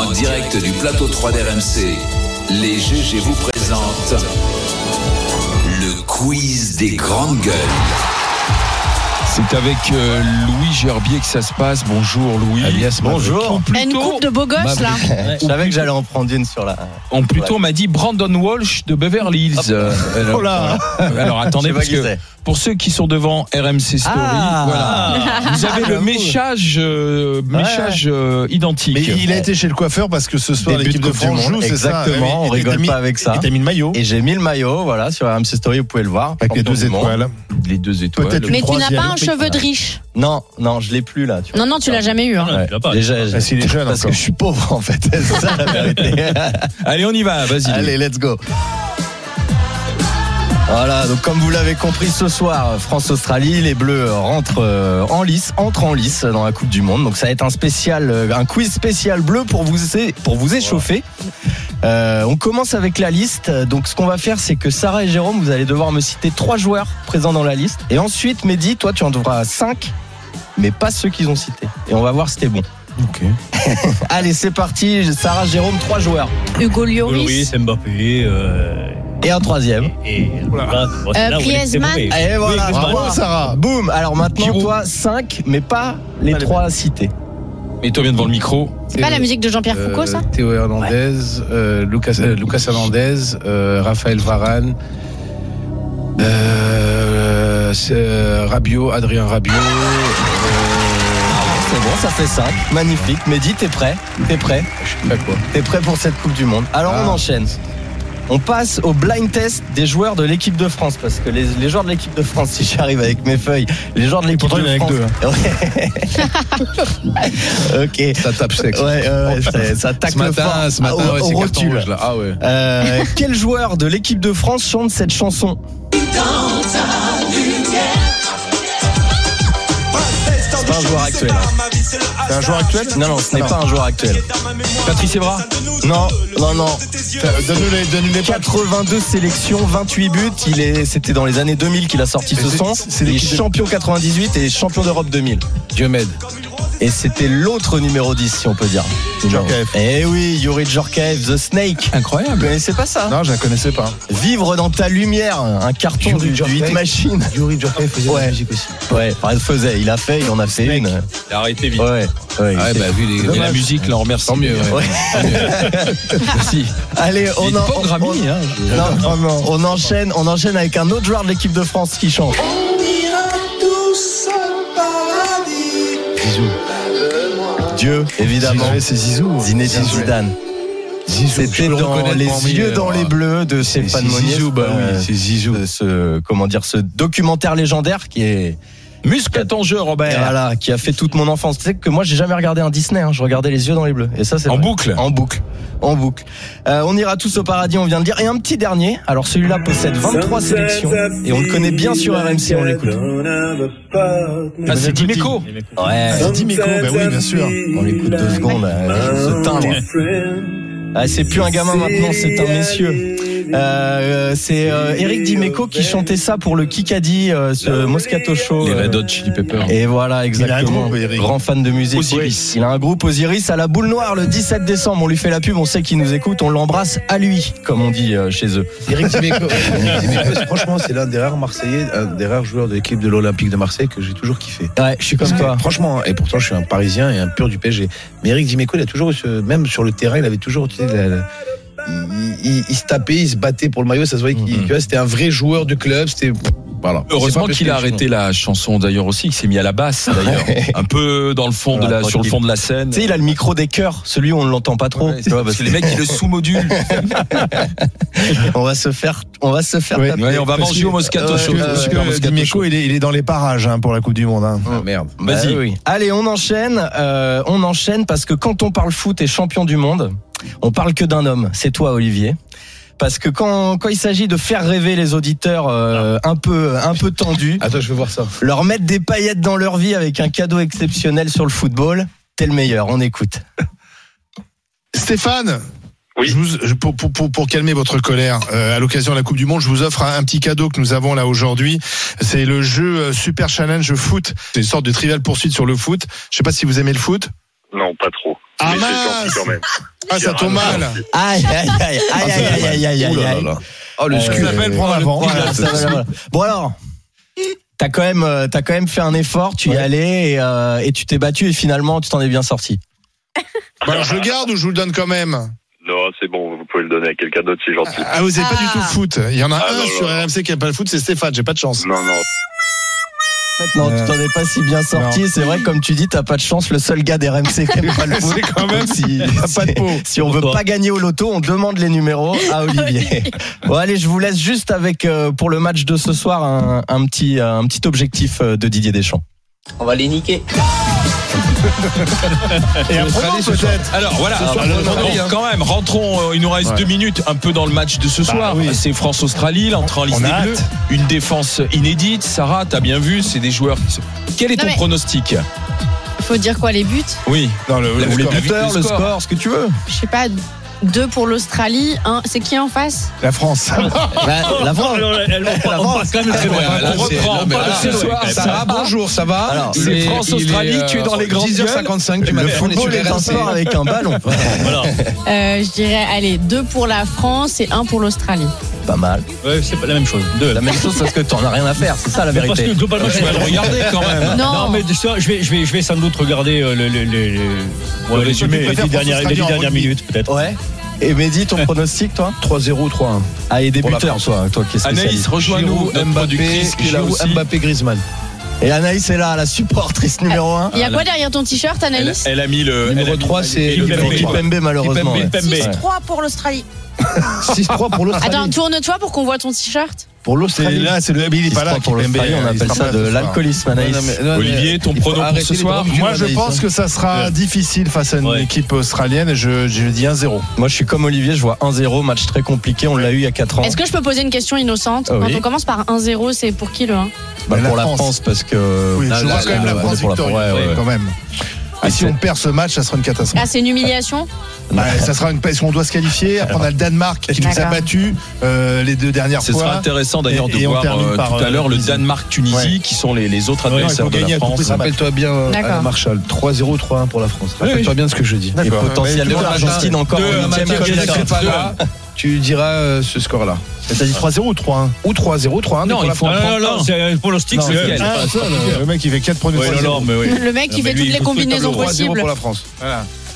En direct du plateau 3 d'RMC, les GG vous présentent le quiz des grandes gueules. C'est avec Louis Gerbier que ça se passe. Bonjour Louis. Alias, bonjour. Une coupe de beau gosse là. Je savais que j'allais en prendre une sur la. On m'a dit Brandon Walsh de Beverly Hills. Oh là. Alors attendez, parce que pour ceux qui sont devant RMC Story, voilà, vous avez le méchage identique. Mais il a été chez le coiffeur parce que ce soir l'équipe de France joue, c'est ça. Exactement, on rigole pas avec ça. Et t'as mis le maillot. Et j'ai mis le maillot, voilà, sur RMC Story, vous pouvez le voir. Avec les 2 étoiles. Les 2 étoiles. Peut-être Mais tu n'as pas un cheveu de riche. Non, je l'ai plus là. Non, tu l'as jamais eu. Hein. Ouais. Déjà, s'il est jeune parce encore. que je suis pauvre en fait. C'est ça la vérité. Allez, on y va, vas-y. Allez, let's go. Voilà, donc comme vous l'avez compris ce soir, France-Australie, les Bleus entrent en lice dans la Coupe du Monde. Donc ça va être un quiz spécial bleu pour vous échauffer. On commence avec la liste. Donc ce qu'on va faire, c'est que Sarah et Jérôme, vous allez devoir me citer 3 joueurs présents dans la liste. Et ensuite, Mehdi, toi tu en devras 5, mais pas ceux qu'ils ont cités. Et on va voir si t'es bon. Ok. Allez, c'est parti. Sarah, Jérôme, 3 joueurs. Hugo Lloris. Mbappé. Et un 3e. Griezmann. Et voilà, Bravo Sarah. Boum. Alors maintenant, Giroud. toi 5, mais pas les 3 cités. Mets-toi bien devant le micro. C'est pas la musique de Jean-Pierre Foucault, ça? Théo Hernandez, Lucas Hernandez, Raphaël Varane, Rabiot, Adrien Rabiot. C'est bon, ça fait 5. Magnifique. Mehdi, t'es prêt? Je suis prêt quoi. T'es prêt pour cette Coupe du Monde? Alors on enchaîne. On passe au blind test des joueurs de l'équipe de France, parce que les joueurs de l'équipe de France, si j'arrive avec mes feuilles, les joueurs de l'équipe de France. Ouais. Ok. Ça tape sec. Ouais, ça tacle fort. Ce matin, au c'est carton rotule. rouge là. Ah ouais. Quel joueur de l'équipe de France chante cette chanson? C'est pas un joueur actuel. C'est un joueur actuel? Non, ce n'est pas un joueur actuel. Patrice Evra. Non. Donne-nous les 82 sélections, 28 buts. C'était dans les années 2000 qu'il a sorti ce son. Il est champion 98 et champion d'Europe 2000. Diomède. Et c'était l'autre numéro 10, si on peut dire. Djorkaeff. Eh oui, Yuri Djorkaeff, The Snake. Incroyable. Vous connaissez pas ça? Non, je la connaissais pas. Vivre dans ta lumière, un carton du Hit Machine. Yuri Djorkaeff faisait de la musique aussi. Ouais, il en a fait une. Il a arrêté vite. Ouais. Vu la musique, là, on remercie. Tant mieux. Ouais. Merci. Allez, on enchaîne avec un autre joueur de l'équipe de France qui chante. Zizou. Dieu, évidemment. C'est Zizou. Zinedine Zidane. C'était dans Les yeux dans les bleus de Stéphane Monnier. Zizou, c'est Zizou. Ce documentaire légendaire qui est Muscle à ton jeu, Robert. Voilà, qui a fait toute mon enfance. Tu sais que moi j'ai jamais regardé un Disney, je regardais Les yeux dans les bleus. Et ça c'est en vrai. boucle. En boucle. On ira tous au paradis, on vient de dire. Et un petit dernier. Alors celui-là possède 23 sélections et on le connaît bien sur RMC, on l'écoute. Ah, c'est Dimeco. Ouais. C'est Dimeco, ben oui, bien sûr. On l'écoute 2 secondes. Ce timbre. C'est plus un gamin maintenant, c'est un messieurs. C'est Eric Dimeco qui chantait ça pour le Kikadi, ce Moscato Show. Les Red Hot Chili Peppers. Et voilà, exactement. Il a un groupe, Eric. Grand fan de musique. Osiris. Il a un groupe Osiris à la Boule Noire le 17 décembre. On lui fait la pub, on sait qu'il nous écoute, on l'embrasse à lui, comme on dit chez eux. Eric Dimeco, franchement, c'est l'un des rares Marseillais, un des rares joueurs de l'équipe de l'Olympique de Marseille que j'ai toujours kiffé. Ouais, je suis comme toi. Franchement, et pourtant je suis un Parisien et un pur du PSG. Mais Eric Dimeco, il a toujours eu même sur le terrain, il avait toujours il se tapait, il se battait pour le maillot, ça se voyait qu'il c'était un vrai joueur du club, c'était voilà. Heureusement qu'il a arrêté la chanson d'ailleurs aussi, qu'il s'est mis à la basse d'ailleurs, un peu dans le fond sur le fond de la scène. Tu sais, il a le micro des chœurs, celui où on ne l'entend pas trop. Ouais, parce que les mecs ils le sous-modulent. On va se faire taper. Ouais, on va manger au Moscato Show. Parce que Dimeco, il est dans les parages pour la Coupe du Monde. Oh, merde. Vas-y. Oui. Allez, on enchaîne parce que quand on parle foot et champion du monde, on parle que d'un homme. C'est toi, Olivier. Parce que quand il s'agit de faire rêver les auditeurs un peu tendus, Attends, je veux voir ça. leur mettre des paillettes dans leur vie avec un cadeau exceptionnel sur le football, t'es le meilleur. On écoute. Stéphane. Oui. Pour calmer votre colère, à l'occasion de la Coupe du Monde, je vous offre un petit cadeau que nous avons là aujourd'hui. C'est le jeu Super Challenge Foot. C'est une sorte de Trivial Poursuite sur le foot. Je sais pas si vous aimez le foot. Non, pas trop. Ah mais c'est gentil mince. quand même. Ah, ça tombe mal. Aïe, aïe, aïe, aïe, aïe, aïe, aïe, aïe. Oh, le Ça scud. s'appelle prendre avant. Voilà, voilà. Bon alors, t'as quand même fait un effort, tu y allais et tu t'es battu et finalement tu t'en es bien sorti. Bon, alors, je le garde ou je vous le donne quand même? Non, c'est bon, vous pouvez le donner à quelqu'un d'autre, c'est gentil. Ah, vous n'avez pas du tout le foot. Il y en a Ah, un non, sur non. RMC qui n'a pas le foot, c'est Stéphane, j'ai pas de chance. Non, non. Non, tu t'en es pas si bien sorti. C'est vrai que comme tu dis, t'as pas de chance. Le seul gars d'RMC qui aime pas le foot. C'est quand même, si, pas de peau. si on veut pas gagner au loto, on demande les numéros à Olivier. Bon allez, je vous laisse juste avec pour le match de ce soir un petit objectif de Didier Deschamps. On va les niquer. Et un pronom peut-être. Alors voilà, quand même, rentrons, il nous reste 2 minutes un peu dans le match de ce soir. oui. C'est France-Australie, l'entrée en liste On des a Bleus, hâte. une défense inédite. Sarah, t'as bien vu, c'est des joueurs qui Quel est Non, ton mais- pronostic? Faut dire quoi, les buts? Oui, Non, le Les score. buteurs, Le score, ce que tu veux. Je sais pas, 2 pour l'Australie, 1. C'est qui en face? La France. La France. On passe quand même très loin. Voilà, on reprend. mais Pas là, de ce soir. Sarah, bonjour, ça va? Alors, c'est France-Australie, tu es dans les grandes gueules. 10h55 du Le matin. on est football sur est un RMC. sport avec un ballon. Voilà. Je dirais, allez, 2 pour la France et 1 pour l'Australie. Pas mal. Ouais, c'est pas la même chose. Deux. La même chose parce que t'en as rien à faire. C'est ça la Parce vérité. que globalement, Tu vas le regarder quand même. Non. mais je vais sans doute regarder le résumé, les 10 dernières minutes peut-être. Ouais. Et Mehdi, ton pronostic, toi? 3-0, 3-1. Ah, et des Pour la buteurs, France. toi qui es spécialiste. Anaïs, rejoins-nous, notre productrice qui est là aussi. Mbappé, Griezmann. Et Anaïs est là, la supportrice numéro 1. Il y a quoi derrière ton t-shirt, Anaïs? Elle a mis le Numéro 3, c'est Kipembe, malheureusement. ouais. Kipembe. 6-3 pour l'Australie. 6-3 pour l'Australie. Attends, tourne-toi pour qu'on voit ton t-shirt. Pour C'est l'Australie. là, c'est le il est pas là. Pour Kipembe, l'Australie, on il appelle sera ça pas de là ce soir. l'alcoolisme, Anaïs. Olivier, ton il faut pronom pour arrêter ce les soir? bravures, Moi, je Anaïs, pense hein. que ça sera difficile face à une Ouais. équipe australienne. Je dis 1-0. Moi, je suis comme Olivier, je vois 1-0, match très compliqué. On l'a eu il y a 4 ans. Est-ce que je peux poser une question innocente? Ah oui. Quand on commence par 1-0, c'est pour qui le 1? Bah, La pour la France. France, parce que. Oui, Là, je vois quand même la ouais, France pour victorieuse, ouais. quand même. Ah, si on perd ce match, ça sera une catastrophe. Ah, c'est une humiliation? Bah, ça sera une parce qu'on doit se qualifier. Après, on a le Danemark qui nous a D'accord. battus les 2 dernières Ce fois. sera intéressant d'ailleurs de Et on voir termine par, tout à l'heure le Tunisie. Danemark-Tunisie Ouais. qui sont les autres Ouais, il adversaires faut de gagner la à tout France. prix. Rappelle-toi bien, D'accord. Marshall. 3-0, 3-1 pour la France. Rappelle-toi bien ce que je dis. Et D'accord. potentiellement Mais tu vois, l'Argentine encore deux, en un huitième match comme qui ça. est pas là. Tu diras ce score-là. T'as dit 3-0 ou 3-1? Ou 3-0, 3-1. Non, pour il la faut France. Non, c'est pour le stick, Non, c'est lequel Un seul, le mec il fait 4 premiers Ouais, non, mais oui. Le mec qui Non, mais fait lui, toutes les il faut combinaisons 3-0 possibles. pour la France. Voilà.